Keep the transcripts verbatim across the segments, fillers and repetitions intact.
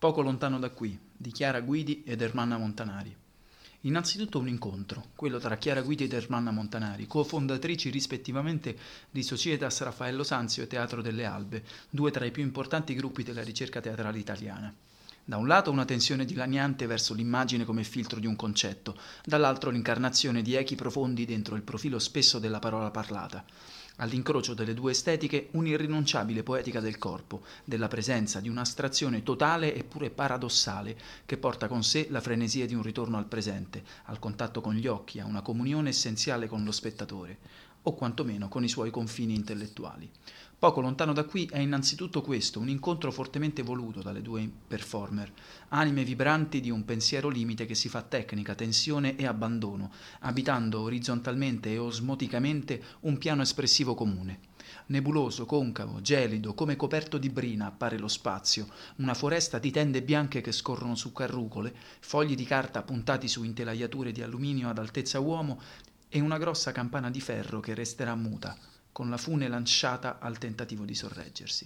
Poco lontano da qui, di Chiara Guidi ed Ermanna Montanari. Innanzitutto un incontro, quello tra Chiara Guidi ed Ermanna Montanari, cofondatrici rispettivamente di Societas Raffaello Sanzio e Teatro delle Albe, due tra i più importanti gruppi della ricerca teatrale italiana. Da un lato una tensione dilaniante verso l'immagine come filtro di un concetto, dall'altro l'incarnazione di echi profondi dentro il profilo spesso della parola parlata. All'incrocio delle due estetiche un'irrinunciabile poetica del corpo, della presenza di un'astrazione totale eppure paradossale che porta con sé la frenesia di un ritorno al presente, al contatto con gli occhi, a una comunione essenziale con lo spettatore, o quantomeno con i suoi confini intellettuali. Poco lontano da qui è innanzitutto questo, un incontro fortemente voluto dalle due performer, anime vibranti di un pensiero limite che si fa tecnica, tensione e abbandono, abitando orizzontalmente e osmoticamente un piano espressivo comune. Nebuloso, concavo, gelido, come coperto di brina appare lo spazio, una foresta di tende bianche che scorrono su carrucole, fogli di carta puntati su intelaiature di alluminio ad altezza uomo e una grossa campana di ferro che resterà muta, con la fune lanciata al tentativo di sorreggersi.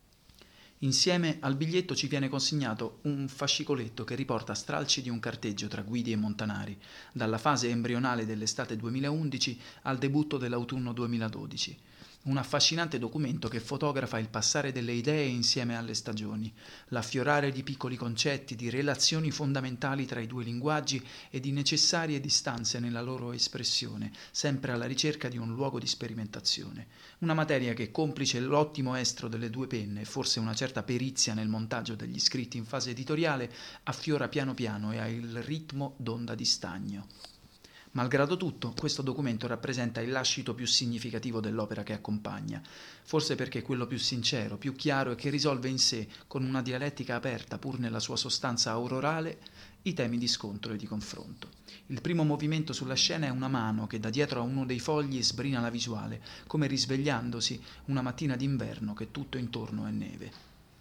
Insieme al biglietto ci viene consegnato un fascicoletto che riporta stralci di un carteggio tra Guidi e Montanari, dalla fase embrionale dell'estate duemilaundici al debutto dell'autunno duemiladodici. Un affascinante documento che fotografa il passare delle idee insieme alle stagioni, l'affiorare di piccoli concetti, di relazioni fondamentali tra i due linguaggi e di necessarie distanze nella loro espressione, sempre alla ricerca di un luogo di sperimentazione. Una materia che, complice l'ottimo estro delle due penne e forse una certa perizia nel montaggio degli scritti in fase editoriale, affiora piano piano e ha il ritmo d'onda di stagno. Malgrado tutto, questo documento rappresenta il lascito più significativo dell'opera che accompagna, forse perché è quello più sincero, più chiaro e che risolve in sé, con una dialettica aperta pur nella sua sostanza aurorale, i temi di scontro e di confronto. Il primo movimento sulla scena è una mano che da dietro a uno dei fogli sbrina la visuale, come risvegliandosi una mattina d'inverno che tutto intorno è neve.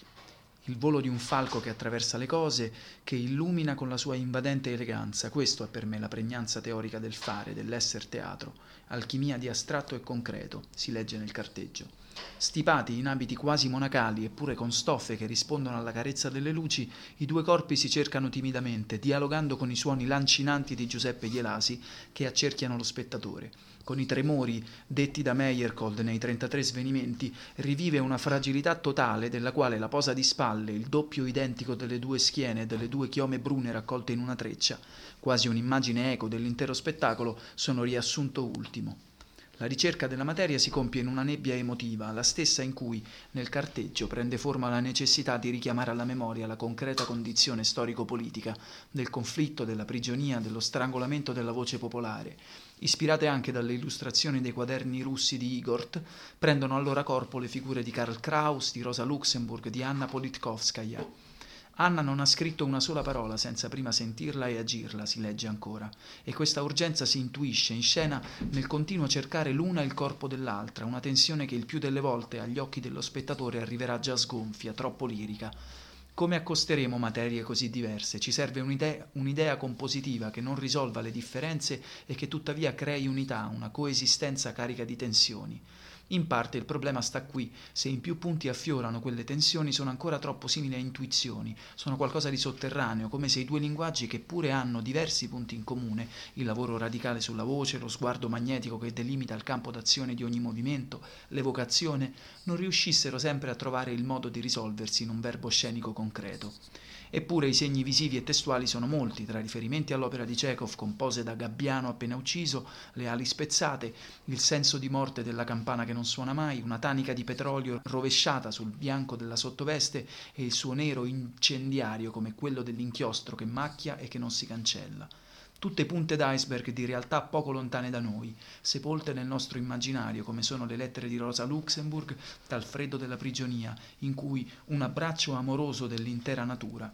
Il volo di un falco che attraversa le cose, che illumina con la sua invadente eleganza. Questo è per me la pregnanza teorica del fare, dell'esser teatro. Alchimia di astratto e concreto, si legge nel carteggio. Stipati in abiti quasi monacali eppure con stoffe che rispondono alla carezza delle luci, i due corpi si cercano timidamente, dialogando con i suoni lancinanti di Giuseppe Ielasi che accerchiano lo spettatore. Con i tremori detti da Meyerhold nei trentatré svenimenti, rivive una fragilità totale della quale la posa di spalle, il doppio identico delle due schiene e delle due chiome brune raccolte in una treccia, quasi un'immagine eco dell'intero spettacolo, sono riassunto ultimo. La ricerca della materia si compie in una nebbia emotiva, la stessa in cui, nel carteggio, prende forma la necessità di richiamare alla memoria la concreta condizione storico-politica del conflitto, della prigionia, dello strangolamento della voce popolare. Ispirate anche dalle illustrazioni dei quaderni russi di Igor, prendono allora corpo le figure di Karl Kraus, di Rosa Luxemburg, di Anna Politkovskaya. Anna non ha scritto una sola parola senza prima sentirla e agirla, si legge ancora, e questa urgenza si intuisce in scena nel continuo cercare l'una il corpo dell'altra, una tensione che il più delle volte agli occhi dello spettatore arriverà già sgonfia, troppo lirica. Come accosteremo materie così diverse? Ci serve un'idea, un'idea compositiva che non risolva le differenze e che tuttavia crei unità, una coesistenza carica di tensioni. In parte il problema sta qui, se in più punti affiorano quelle tensioni sono ancora troppo simili a intuizioni, sono qualcosa di sotterraneo, come se i due linguaggi che pure hanno diversi punti in comune, il lavoro radicale sulla voce, lo sguardo magnetico che delimita il campo d'azione di ogni movimento, l'evocazione, non riuscissero sempre a trovare il modo di risolversi in un verbo scenico concreto. Eppure i segni visivi e testuali sono molti, tra riferimenti all'opera di Chekhov con pose da gabbiano appena ucciso, le ali spezzate, il senso di morte della campana che non suona mai, una tanica di petrolio rovesciata sul bianco della sottoveste e il suo nero incendiario come quello dell'inchiostro che macchia e che non si cancella. Tutte punte d'iceberg di realtà poco lontane da noi, sepolte nel nostro immaginario, come sono le lettere di Rosa Luxemburg dal freddo della prigionia, in cui un abbraccio amoroso dell'intera natura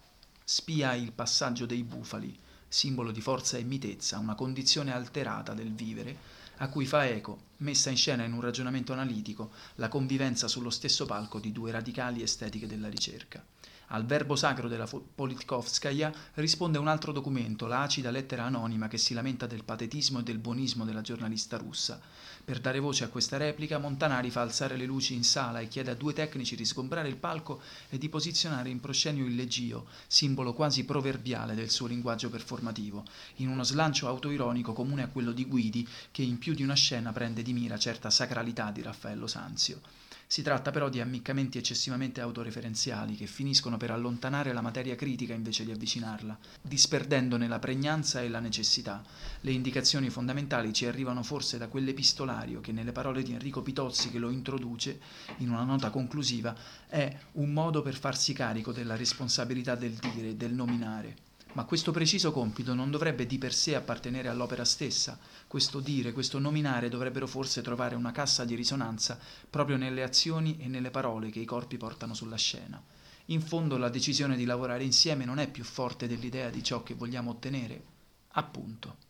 spia il passaggio dei bufali, simbolo di forza e mitezza, una condizione alterata del vivere, a cui fa eco, messa in scena in un ragionamento analitico, la convivenza sullo stesso palco di due radicali estetiche della ricerca. Al verbo sacro della Politkovskaya risponde un altro documento, la acida lettera anonima che si lamenta del patetismo e del buonismo della giornalista russa. Per dare voce a questa replica, Montanari fa alzare le luci in sala e chiede a due tecnici di sgombrare il palco e di posizionare in proscenio il leggio, simbolo quasi proverbiale del suo linguaggio performativo, in uno slancio autoironico comune a quello di Guidi, che in più di una scena prende di mira certa sacralità di Raffaello Sanzio. Si tratta però di ammiccamenti eccessivamente autoreferenziali che finiscono per allontanare la materia critica invece di avvicinarla, disperdendone la pregnanza e la necessità. Le indicazioni fondamentali ci arrivano forse da quell'epistolario che nelle parole di Enrico Pitozzi, che lo introduce in una nota conclusiva, è un modo per farsi carico della responsabilità del dire e del nominare. Ma questo preciso compito non dovrebbe di per sé appartenere all'opera stessa. Questo dire, questo nominare dovrebbero forse trovare una cassa di risonanza proprio nelle azioni e nelle parole che i corpi portano sulla scena. In fondo la decisione di lavorare insieme non è più forte dell'idea di ciò che vogliamo ottenere. Appunto.